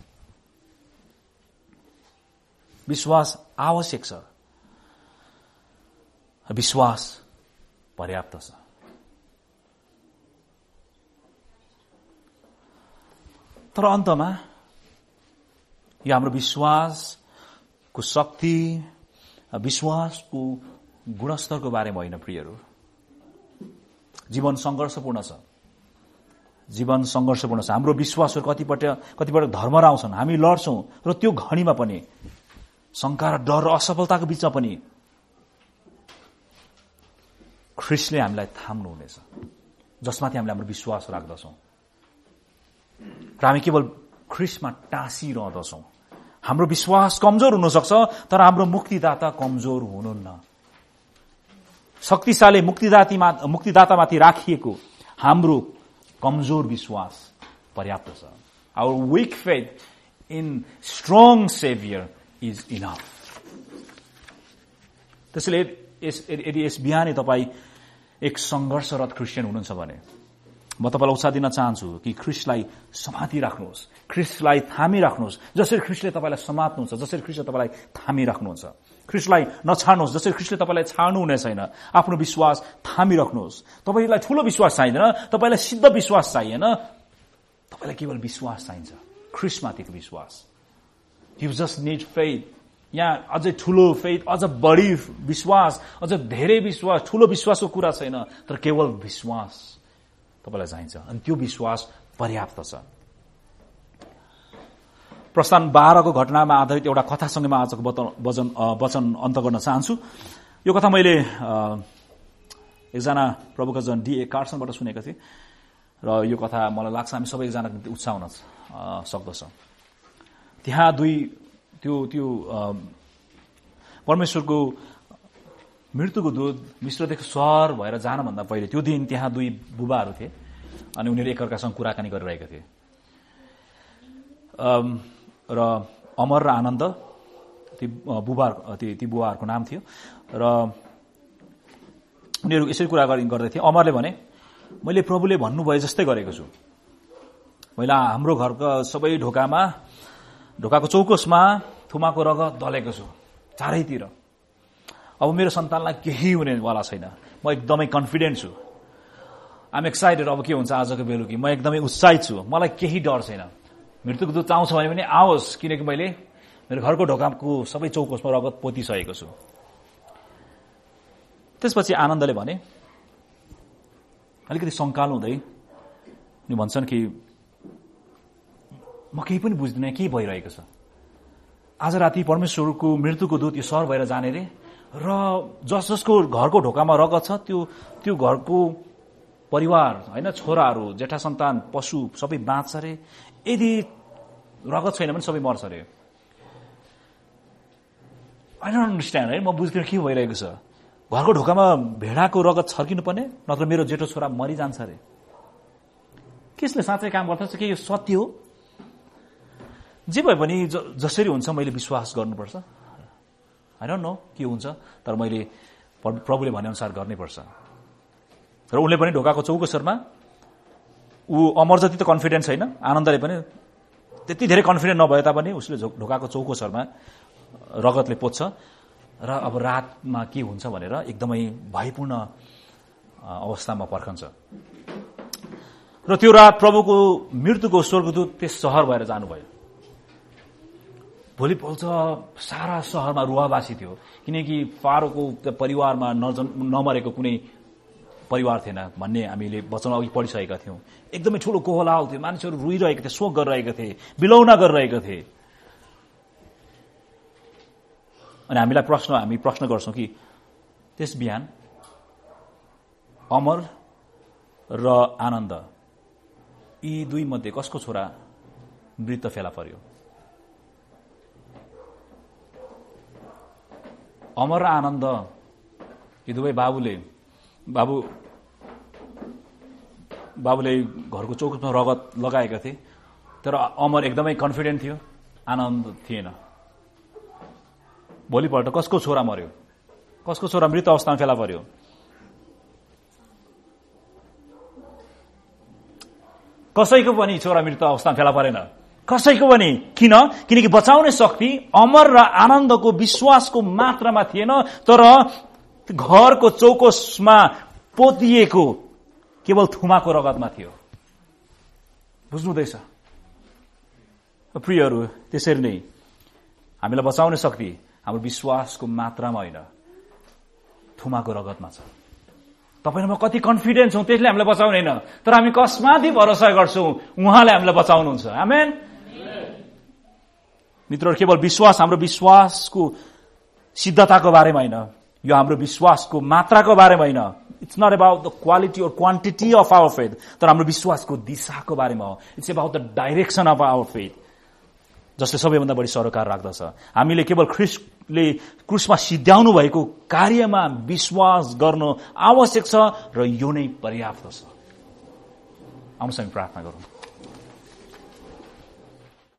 विश्वास आवश्यक छ, विश्वास पर्याप्त छ। तर अन्तमा यो हाम्रो विश्वासको शक्ति, विश्वासको गुणस्तरको बारेमा होइन प्रियहरू। जीवन संघर्षपूर्ण छ, जीवन संघर्षपूर्ण छ। हाम्रो विश्वासहरू कतिपल्ट कतिपल्ट धर्मरा आउँछन्, हामी लड्छौं र त्यो घडीमा पनि शंका र डर र असफलताको बीचमा पनि ख्रीष्टले हामीलाई थाम्नुहुनेछ, जसमाथि हामीले हाम्रो विश्वास राख्दछौं र हामी केवल ख्रीष्टमा टाँसिरहँदछौं। हाम्रो विश्वास कमजोर हुन सक्छ, तर हाम्रो मुक्तिदाता कमजोर हुनुहुन्न। शक्तिशाली मुक्तिदाता मुक्तिदातामाथि राखिएको हाम्रो कमजोर विश्वास पर्याप्त छ। Our weak faith in strong saviour is enough. त्यसैले यदि यस बिहानै तपाईँ एक संघर्षरत क्रिस्चियन हुनुहुन्छ भने म तपाईलाई उत्साह दिन चाहन्छु कि ख्रीष्टलाई समाति राख्नुहोस्, ख्रीष्टलाई थामी राख्नुहोस्। जसरी ख्रीष्टले तपाईलाई समात्नुहुन्छ, जसरी ख्रीष्टले तपाईलाई थामी राख्नुहुन्छ। ख्रीष्टलाई नछाड्नुहोस्, जसरी ख्रीष्टले तपाईलाई छाड्नु हुने छैन। आफ्नो विश्वास थामी राख्नुहोस्। तपाईलाई ठूलो विश्वास चाहिँदैन, तपाईलाई सिद्ध विश्वास चाहिएन, तपाईलाई केवल विश्वास चाहिन्छ, ख्रीष्टमाथिको विश्वास। You just need faith. यहाँ अझै ठूलो फेथ, अझ बढी विश्वास, अझ धेरै विश्वास, ठूलो विश्वासको कुरा छैन, तर केवल विश्वास तपाईलाई चाहिन्छ, अनि त्यो विश्वास पर्याप्त छ। प्रस्थान बाह्रको घटनामा आधारित एउटा कथासँगै म आजको वचन वचन अन्त गर्न चाहन्छु। यो कथा मैले एकजना प्रभुका जन डी ए कार्सनबाट सुनेको थिएँ र यो कथा मलाई लाग्छ हामी सबैजनाको निम्ति उत्साह हुन सक्दछ। त्यहाँ दुई त्यो त्यो परमेश्वरको मृत्युको दूत मिश्रदेखि सहर भएर जानभन्दा पहिले त्यो दिन त्यहाँ दुई बुबाहरू थिए अनि उनीहरू एकअर्कासँग कुराकानी गरिरहेका थिए। र अमर र आनन्द ती बुबा ती बुबाहरूको नाम थियो र उनीहरू यसरी कुरा गर्दै थिए। अमरले भने, मैले प्रभुले भन्नुभयो जस्तै गरेको छु। मैले हाम्रो घरका सबै ढोकामा ढोकाको चौकसमा थुमाको रगत दलेको छु चारैतिर। अब मेरो सन्तानलाई केही हुनेवाला छैन। म एकदमै कन्फिडेन्ट छु। I'm excited. अब के हुन्छ आजको बेलुकी, म एकदमै उत्साहित छु। मलाई केही डर छैन। मृत्युको दूत आउँछ भने पनि आओस्, किनकि मैले मेरो घरको ढोकाको सबै चौकसमा रगत पोतिसकेको छु। त्यसपछि आनन्दले भने, अलिकति शंकालु हुँदै नि भन्छन् कि म केही पनि बुझ्दिनँ के भइरहेको छ। आज राति परमेश्वरको मृत्युको दूत यो सहर भएर जाने रे र जस जसको घरको ढोकामा रगत छ त्यो त्यो घरको परिवार हैन, छोराहरू, जेठा सन्तान, पशु सबै बाँच्छ रे। यदि रगत छैन भने सबै मर्छ रे। आई डोन्ट अन्डरस्ट्यान्ड है, म बुझ्दिनँ के भइरहेको छ। घरको ढोकामा भेडाको रगत छर्किनु पर्ने, नत्र मेरो जेठो छोरा मरिजान्छ रे। कसले साँच्चै काम गर्छ कि यो सत्य हो? जे भए पनि जसरी हुन्छ मैले विश्वास गर्नुपर्छ। आई डोन्ट नो के हुन्छ, तर मैले प्रभुले भने अनुसार गर्नैपर्छ। र उनले पनि ढोकाको चौकसरमा, ऊ अमर जति त कन्फिडेन्ट छैन, आनन्दले पनि त्यति धेरै कन्फिडेन्ट नभए तापनि उसले ढोकाको चौकसरमा रगतले पोत्छ र अब रातमा के हुन्छ भनेर एकदमै भयपूर्ण अवस्थामा पर्खन्छ। र त्यो रात प्रभुको मृत्युको स्वर्गदूत त्यस सहर भएर जानुभयो। भोलिपल्ट सारा सहरमा रुवाबासी थियो, किनकि फारोको परिवारमा नमरेको कुनै परिवार थिएन भन्ने हामीले वचन अघि पढिसकेका थियौं। एकदमै ठूलो कोहलाहल थियो, मानिसहरू रुइरहेका थिए, शोक गरिरहेका थिए, बिलौना गरिरहेका थिए। अनि हामीलाई प्रश्न हामी प्रश्न गर्छौं कि त्यस बिहान अमर र आनन्द यी दुई मध्ये कसको छोरा मृत फेला पर्यो? अमर र आनन्द यी दुवै बाबुले बाबु बाबुले घरको चौकमा रगत लगाएका थिए, तर अमर एकदमै कन्फिडेन्ट थियो, आनन्द थिएन। भोलिपल्ट कसको छोरा मर्यो? कसको छोरा मृत अवस्थामा फेला पर्यो? कसैको पनि छोरा मृत अवस्थामा फेला परेन, कसैको पनि। किन? किनकि बचाउने शक्ति अमर र आनन्दको विश्वासको मात्रामा थिएन, तर घरको चौकोसमा पोतिएको केवल थुमाको रगतमा थियो। बुझ्नुहुँदैछ प्रियहरू? त्यसरी नै हामीलाई बचाउने शक्ति हाम्रो विश्वासको मात्रामा होइन, थुमाको रगतमा छ। तपाईँ म कति कन्फिडेन्स छौं त्यसले हामीलाई बचाउने होइन, तर हामी कसमाथि भरोसा गर्छौं उहाँले हामीलाई बचाउनुहुन्छ। आमेन। मित्रहरू, केवल विश्वास हाम्रो विश्वासको सिद्धताको बारेमा होइन, यो हाम्रो विश्वासको मात्राको बारेमा होइन। It's not about the quality or quantity of our faith, तर हाम्रो विश्वासको दिशाको बारेमा हो। It's about the direction of our faith, जसले सबैभन्दा बढी सरोकार राख्दछ। हामीले केवल ख्रिस्टले क्रुसमा सिद्ध्याउनु भएको कार्यमा विश्वास गर्नु आवश्यक छ र यो नै पर्याप्त छ। आउनुहोस् हामी प्रार्थना गरौँ।